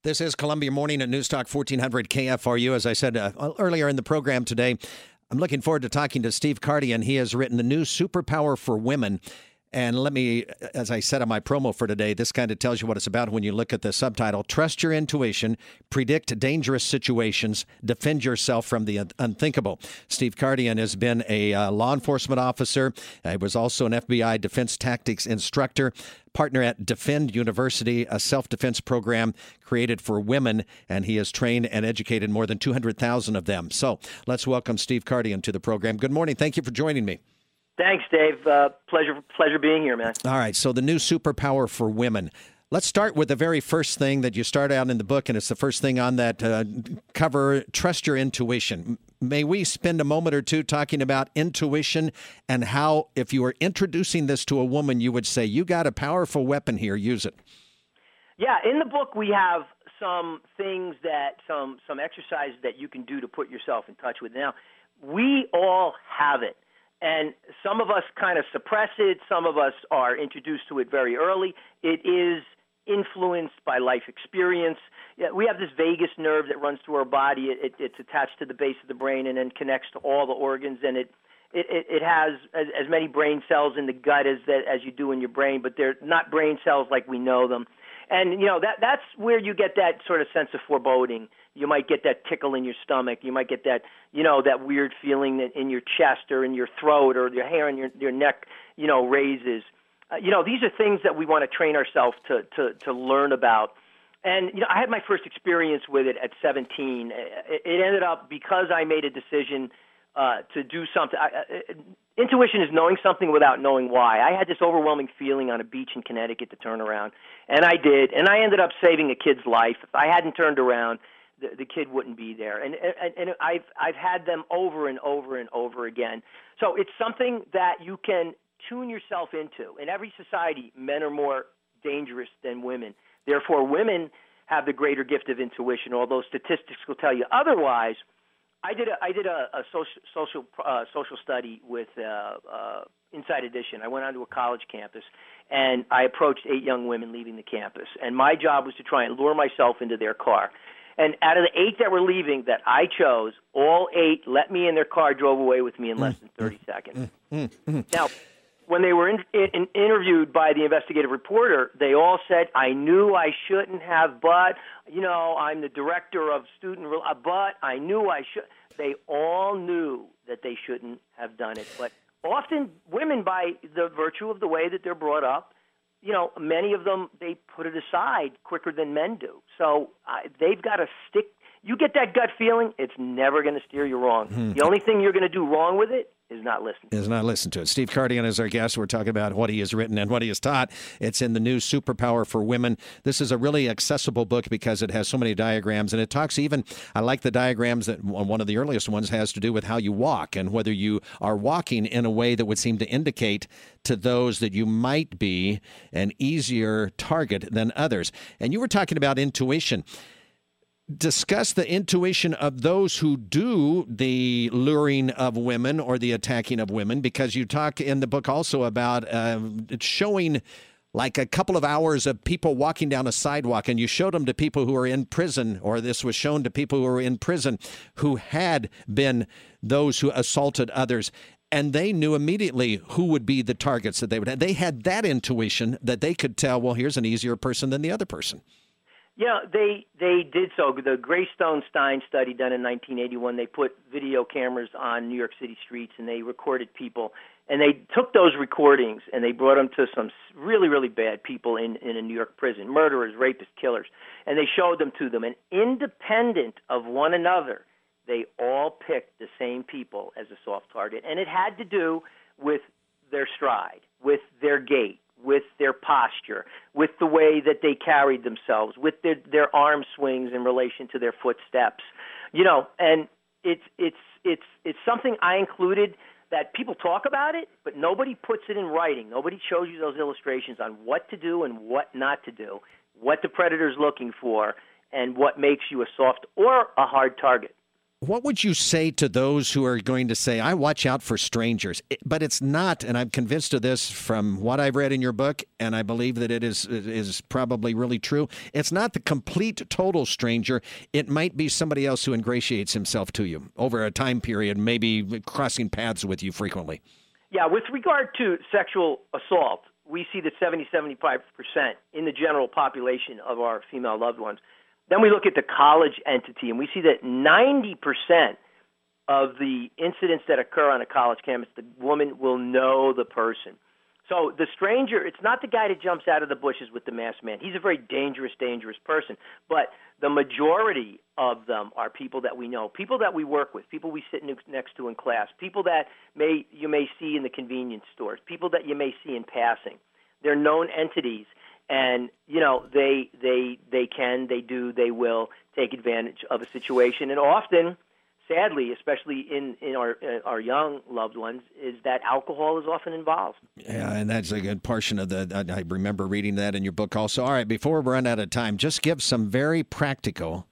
This is Columbia Morning at Newstalk 1400 KFRU. As I said earlier in the program today, I'm looking forward to talking to Steve Kardian. He has written The New Superpower for Women. And let me, as I said on my promo for today, this kind of tells you what it's about when you look at the subtitle. Trust your intuition, predict dangerous situations, defend yourself from the unthinkable. Steve Kardian has been a law enforcement officer. He was also an FBI defense tactics instructor, partner at Defend University, a self-defense program created for women, and he has trained and educated more than 200,000 of them. So let's welcome Steve Kardian to the program. Good morning. Thank you for joining me. Thanks, Dave. Pleasure being here, man. All right, so the new superpower for women. Let's start with the very first thing that you start out in the book, and it's the first thing on that cover, trust your intuition. May we spend a moment or two talking about intuition and how, if you were introducing this to a woman, you would say, you got a powerful weapon here, use it. Yeah, in the book we have some things some exercises that you can do to put yourself in touch with. Now, we all have it. And some of us kind of suppress it. Some of us are introduced to it very early. It is influenced by life experience. We have this vagus nerve that runs through our body. It's attached to the base of the brain and then connects to all the organs. And it has as many brain cells in the gut as you do in your brain, but they're not brain cells like we know them. And, you know, that's where you get that sort of sense of foreboding. You might get that tickle in your stomach. You might get that, that weird feeling in your chest or in your throat, or your hair in your neck, raises. These are things that we want to train ourselves to learn about. And, I had my first experience with it at 17. It ended up because I made a decision to do something. Intuition is knowing something without knowing why. I had this overwhelming feeling on a beach in Connecticut to turn around, and I did. And I ended up saving a kid's life. If I hadn't turned around, the kid wouldn't be there. And I've had them over and over and over again. So it's something that you can tune yourself into. In every society, men are more dangerous than women. Therefore, women have the greater gift of intuition, although statistics will tell you otherwise. I did a social study with Inside Edition. I went onto a college campus, and I approached 8 young women leaving the campus. And my job was to try and lure myself into their car. And out of the 8 that were leaving that I chose, all 8 let me in their car, drove away with me in less than 30 seconds. Now, when they were interviewed by the investigative reporter, they all said, I knew I shouldn't have, but, I'm the director of student, but I knew I should. They all knew that they shouldn't have done it. But often women, by the virtue of the way that they're brought up, many of them, they put it aside quicker than men do. So they've got to stick. You get that gut feeling, it's never going to steer you wrong. The only thing you're going to do wrong with it is not listen. Is not listen to it. Steve Kardian is our guest. We're talking about what he has written and what he has taught. It's in The New Superpower for Women. This is a really accessible book because it has so many diagrams, and it talks I like the diagrams that one of the earliest ones has to do with how you walk and whether you are walking in a way that would seem to indicate to those that you might be an easier target than others. And you were talking about intuition. Discuss the intuition of those who do the luring of women or the attacking of women, because you talk in the book also about showing like a couple of hours of people walking down a sidewalk, and you showed them to people who are in prison, or this was shown to people who were in prison who had been those who assaulted others. And they knew immediately who would be the targets that they would have. They had that intuition that they could tell, well, here's an easier person than the other person. Yeah, they did so. The Greystone-Stein study done in 1981, they put video cameras on New York City streets, and they recorded people. And they took those recordings, and they brought them to some really, really bad people in a New York prison, murderers, rapists, killers. And they showed them to them. And independent of one another, they all picked the same people as a soft target. And it had to do with their stride, with their gait, with their posture, with the way that they carried themselves, with their arm swings in relation to their footsteps, and it's something I included, that people talk about it, but nobody puts it in writing. Nobody shows you those illustrations on what to do and what not to do, what the predator's looking for, and what makes you a soft or a hard target. What would you say to those who are going to say, I watch out for strangers, but it's not, and I'm convinced of this from what I've read in your book, and I believe that it is probably really true. It's not the complete, total stranger. It might be somebody else who ingratiates himself to you over a time period, maybe crossing paths with you frequently. Yeah, with regard to sexual assault, we see that 70-75% in the general population of our female loved ones. Then we look at the college entity, and we see that 90% of the incidents that occur on a college campus, the woman will know the person. So the stranger, it's not the guy that jumps out of the bushes with the masked man. He's a very dangerous person. But the majority of them are people that we know, people that we work with, people we sit next to in class, people that you may see in the convenience stores, people that you may see in passing. They're known entities. And, they will take advantage of a situation. And often, sadly, especially in our young loved ones, is that alcohol is often involved. Yeah, and that's a good portion of I remember reading that in your book also. All right, before we run out of time, just give some very practical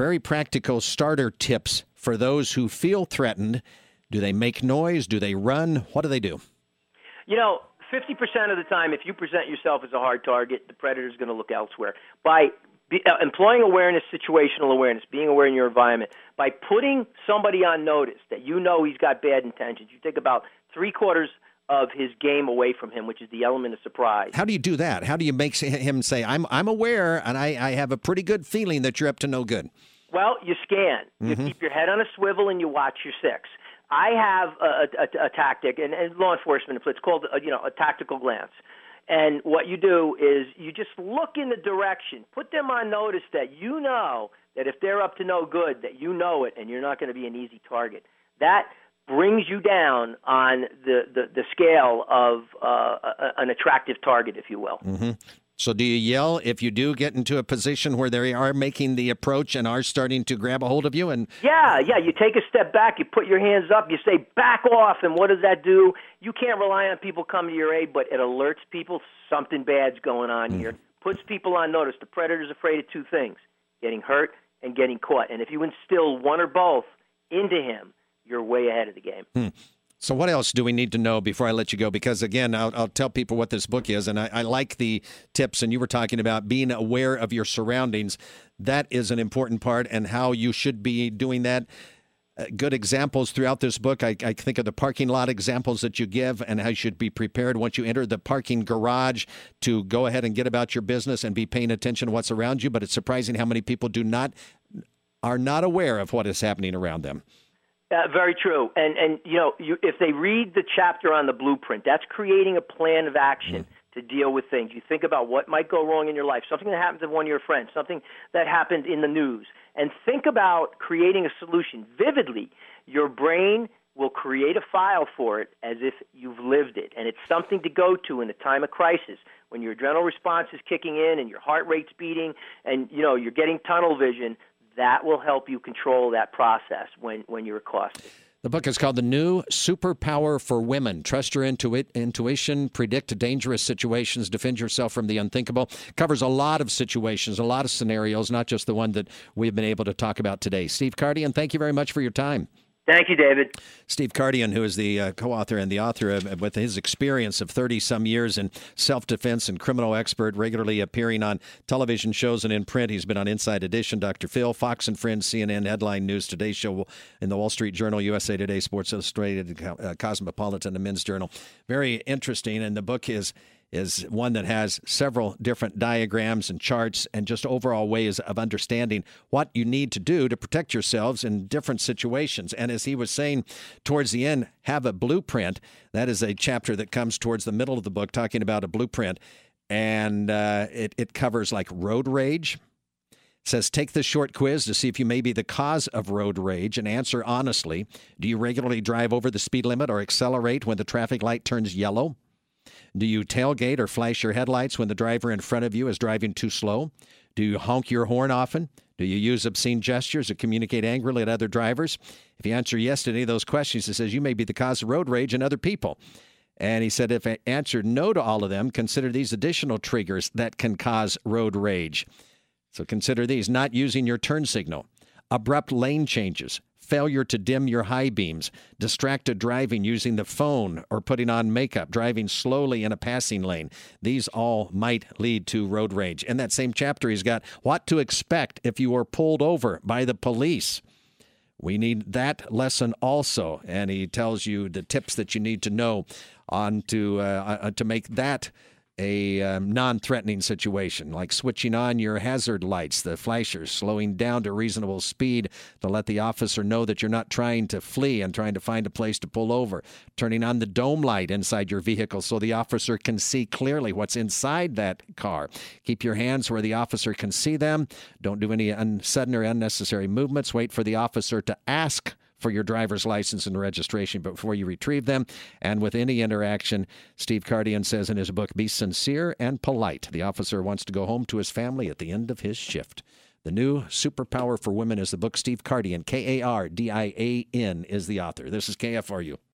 starter tips for those who feel threatened. Do they make noise? Do they run? What do they do? 50% of the time, if you present yourself as a hard target, the predator is going to look elsewhere. By employing awareness, situational awareness, being aware in your environment, by putting somebody on notice that you know he's got bad intentions, you take about 3/4 of his game away from him, which is the element of surprise. How do you do that? How do you make him say, I'm aware, and I have a pretty good feeling that you're up to no good? Well, you scan. You keep your head on a swivel, and you watch your six. I have a tactic, and law enforcement, it's called a tactical glance. And what you do is you just look in the direction, put them on notice that you know that if they're up to no good, that you know it, and you're not going to be an easy target. That brings you down on the scale of an attractive target, if you will. Mm-hmm. So do you yell if you do get into a position where they are making the approach and are starting to grab a hold of you? And Yeah. You take a step back, you put your hands up, you say, back off, and what does that do? You can't rely on people coming to your aid, but it alerts people something bad's going on here. Puts people on notice. The predator's afraid of two things, getting hurt and getting caught. And if you instill one or both into him, you're way ahead of the game. So what else do we need to know before I let you go? Because, again, I'll tell people what this book is, and I like the tips, and you were talking about being aware of your surroundings. That is an important part, and how you should be doing that. Good examples throughout this book. I think of the parking lot examples that you give, and how you should be prepared once you enter the parking garage to go ahead and get about your business and be paying attention to what's around you. But it's surprising how many people are not aware of what is happening around them. Very true. And if they read the chapter on the blueprint, that's creating a plan of action to deal with things. You think about what might go wrong in your life, something that happens to one of your friends, something that happened in the news, and think about creating a solution vividly. Your brain will create a file for it as if you've lived it, and it's something to go to in a time of crisis when your adrenal response is kicking in and your heart rate's beating and you're getting tunnel vision. That will help you control that process when you're accosted. The book is called The New Superpower for Women. Trust your intuition, predict dangerous situations, defend yourself from the unthinkable. Covers a lot of situations, a lot of scenarios, not just the one that we've been able to talk about today. Steve Kardian, thank you very much for your time. Thank you, David. Steve Kardian, who is the co-author and the author with his experience of 30-some years in self-defense and criminal expert, regularly appearing on television shows and in print. He's been on Inside Edition, Dr. Phil, Fox and Friends, CNN, Headline News, Today Show, in the Wall Street Journal, USA Today, Sports Illustrated, Cosmopolitan, the Men's Journal. Very interesting, and the book is one that has several different diagrams and charts and just overall ways of understanding what you need to do to protect yourselves in different situations. And as he was saying towards the end, have a blueprint. That is a chapter that comes towards the middle of the book talking about a blueprint. And it covers like road rage. It says, take this short quiz to see if you may be the cause of road rage and answer honestly. Do you regularly drive over the speed limit or accelerate when the traffic light turns yellow? Do you tailgate or flash your headlights when the driver in front of you is driving too slow? Do you honk your horn often? Do you use obscene gestures or communicate angrily at other drivers? If you answer yes to any of those questions, he says you may be the cause of road rage in other people. And he said if I answered no to all of them, consider these additional triggers that can cause road rage. So consider these: not using your turn signal, abrupt lane changes, failure to dim your high beams, distracted driving using the phone or putting on makeup, driving slowly in a passing lane. These all might lead to road rage. In that same chapter, he's got what to expect if you are pulled over by the police. We need that lesson also, and he tells you the tips that you need to know on to make that a non-threatening situation, like switching on your hazard lights, the flashers, slowing down to reasonable speed to let the officer know that you're not trying to flee and trying to find a place to pull over, turning on the dome light inside your vehicle so the officer can see clearly what's inside that car. Keep your hands where the officer can see them. Don't do any sudden or unnecessary movements. Wait for the officer to ask for your driver's license and registration before you retrieve them. And with any interaction, Steve Kardian says in his book, be sincere and polite. The officer wants to go home to his family at the end of his shift. The new Superpower for Women is the book. Steve Kardian, Kardian, is the author. This is KFRU.